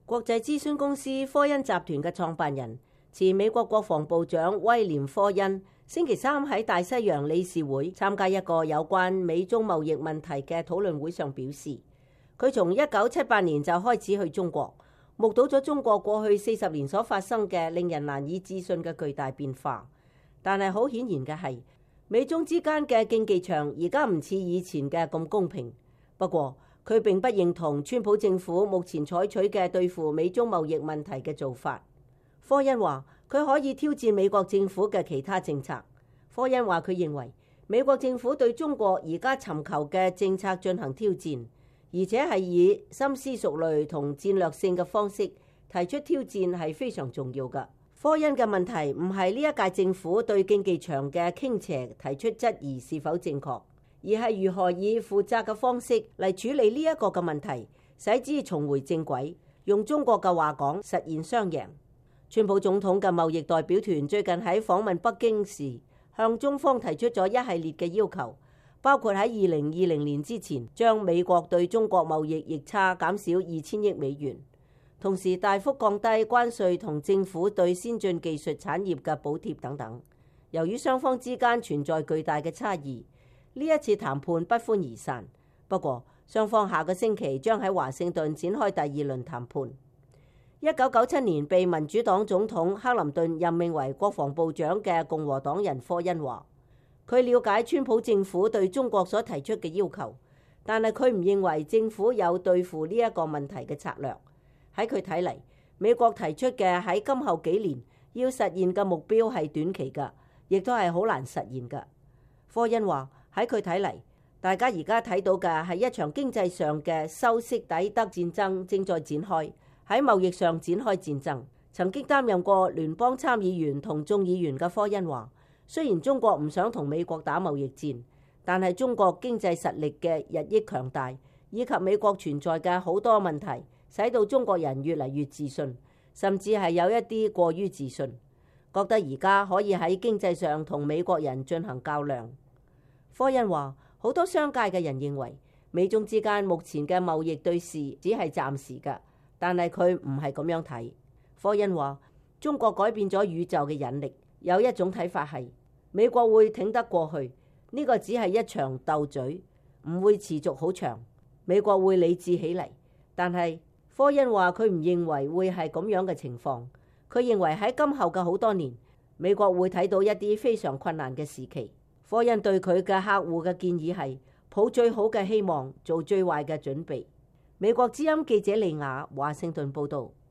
國際諮詢公司科恩集團嘅創辦人、前美國國防部長威廉科恩星期三喺大西洋理事會參加一個有關美中貿易問題嘅討論會上表示，佢從1978年就開始去中國，目睹咗中國過去40年所發生嘅令人難以置信嘅巨大變化。但係好顯然嘅係，美中之間嘅競技場而家唔似以前嘅咁公平。不過，佢並不認同川普政府目前採取嘅對付美中貿易問題嘅做法。科恩話佢可以挑戰美國政府嘅其他政策。科恩話佢認為美國政府對中國而家尋求嘅政策進行挑戰，而且係以深思熟慮同戰略性嘅方式提出挑戰係非常重要嘅。科恩嘅問題唔係呢一屆政府對競技場嘅傾斜提出質疑是否正確，而係如何以負責嘅方式嚟處理呢一個嘅問題，使之重回正軌。用中國嘅話講，實現雙贏。川普總統嘅貿易代表團最近喺訪問北京時，向中方提出咗一系列嘅要求，包括喺2020年之前將美國對中國貿易逆差減少2000億美元，同時大幅降低關稅同政府對先進技術產業嘅補貼等等。由於雙方之間存在巨大嘅差異，呢一次談判不歡而散。不過，雙方下個星期將喺華盛頓展開第二輪談判。1997年被民主黨總統克林頓任命為國防部長嘅共和黨人科恩話，佢了解川普政府對中國所提出嘅要求，但係佢唔認為政府有對付呢一個問題嘅策略。喺佢睇嚟，美國提出嘅喺今後幾年要實現嘅目標係短期嘅，亦都係好難實現嘅。科恩話喺佢睇嚟，大家而家睇到嘅係一場經濟上嘅修昔底德戰爭正在展開。喺貿易上展開戰爭。曾經擔任過聯邦參議員同眾議員嘅科恩話，雖然中國唔想同美國打貿易戰，但係中國經濟實力嘅日益強大，以及美國存在嘅好多問題，使到中國人越嚟越自信，甚至係有一啲過於自信，覺得而家可以喺經濟上同美國人進行較量。科恩話，好多商界嘅人認為美中之間目前嘅貿易對峙只係暫時嘅。但係佢唔係咁樣睇。科恩話，中國改變咗宇宙嘅引力，有一種睇法係美國會挺得過去，呢個只係一場鬥嘴，唔會持續好長。美國會理智起嚟，但係科恩話佢唔認為會係咁樣嘅情況。佢認為喺今後嘅好多年，美國會睇到一啲非常困難嘅時期。科恩對佢嘅客戶嘅建議係抱最好嘅希望，做最壞嘅準備。美國之音記者利亞華盛頓報道。